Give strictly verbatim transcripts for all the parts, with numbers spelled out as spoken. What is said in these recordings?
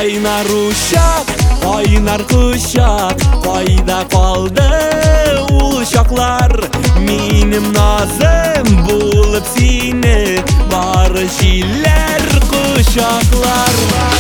Кайнар ушак, кайнар кушак, кайда калды ул чаклар? Минем назым булып сине бары җилләр кочаклар.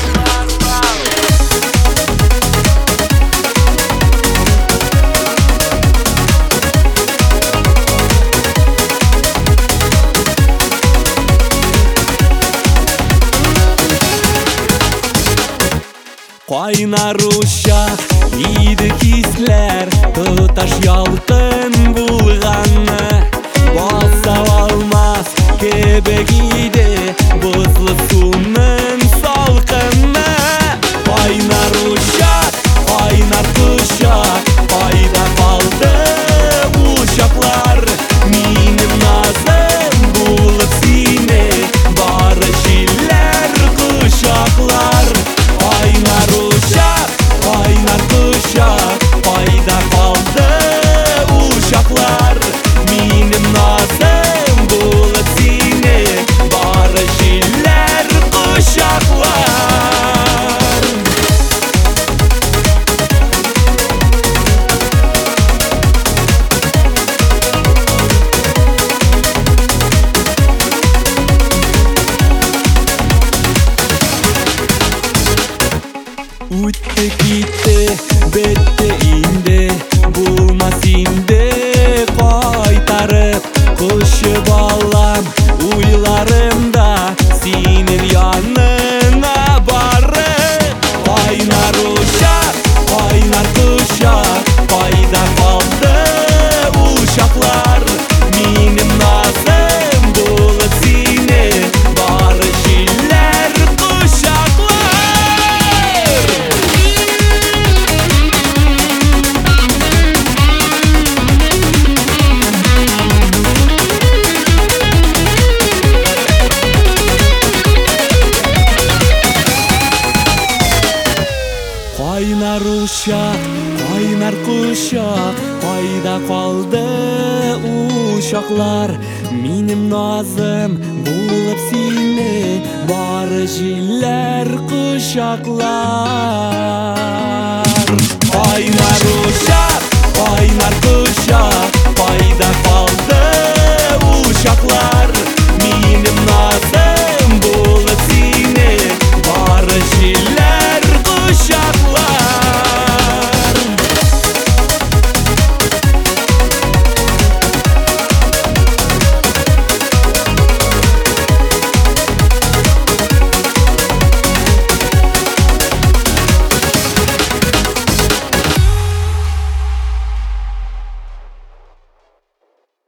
Кайнар ушак, иде кисләр, тоташ ялкын булганны. Баса алмас кебек иде бозлы суның салкынны. Кайнар ушак, кайнар кушак, кайда калды ул чаклар? Минем назым булып сине бары җилләр кочаклар. Кайнар ушак, кайнар кушак, кайда калды ул чаклар? Минем назым булып сине бары җилләр кочаклар. Үтте китте, бетте инде, булмас инде кайтарып. Кошы балам, уйларымда синең яныңа барып. Кайнар ушак, кайнар кушак, кайда калды ул чаклар? Минем назым булып сине бары җилләр кочаклар. Кайнар ушак, кайнар кушак, кайда калды ул чаклар? Минем назым булып сине бары җилләр кочаклар. Кайнар ушак, кайнар